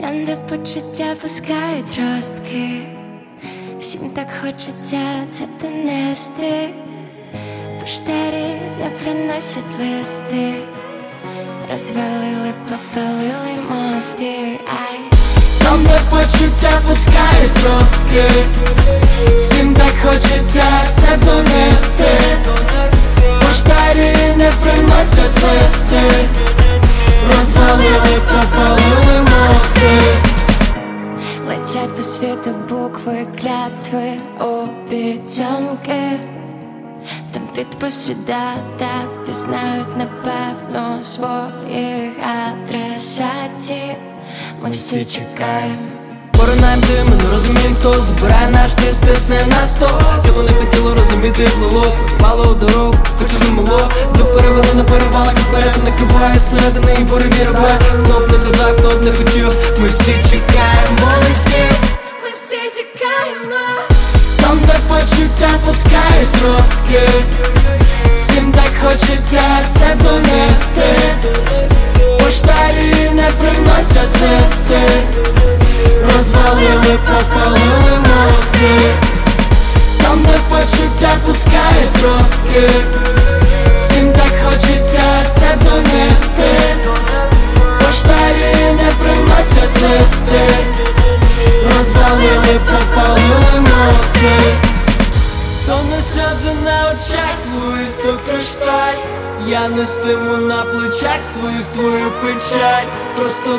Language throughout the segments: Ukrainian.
Там, де почуття пускають ростки, всім так хочеться це донести. Поштарі не приносять листи, розвалили, попалили мости. Там, де почуття пускають ростки, всім так хочеться це донести. Поштарі не приносять листи, розвалили, попалили мости. Летять по світу букви, клятви, обіцянки. Там підписи, дата, впізнають напевно своїх адресатів. Ми всі чекаємо. Поринаєм дим, ми не розуміємо, хто збирає наш тиск, тисне на сто. Тіло не хотіло розуміти, плило, пропало у дорогу, хочу замило. Дух перевели на перевалах, і вперед накриває середини і буреві рве. Хто б не казав, хто б не хотів, ми всі чекаємо листів. Ми всі чекаємо. Там, де почуття пускають ростки, всім так хочеться це донести. Поштарі не приносять листи, розвалили, попалили мости. Там, де почуття пускають ростки, всім так хочеться це донести. Поштарі не приносять листи, розвалили, попалили мости. То не сльози на очах твоїх, то кришталь. Я нестиму на плечах своїх твою печаль. Просто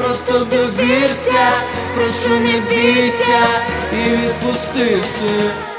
довірся, прошу не бійся і відпусти все.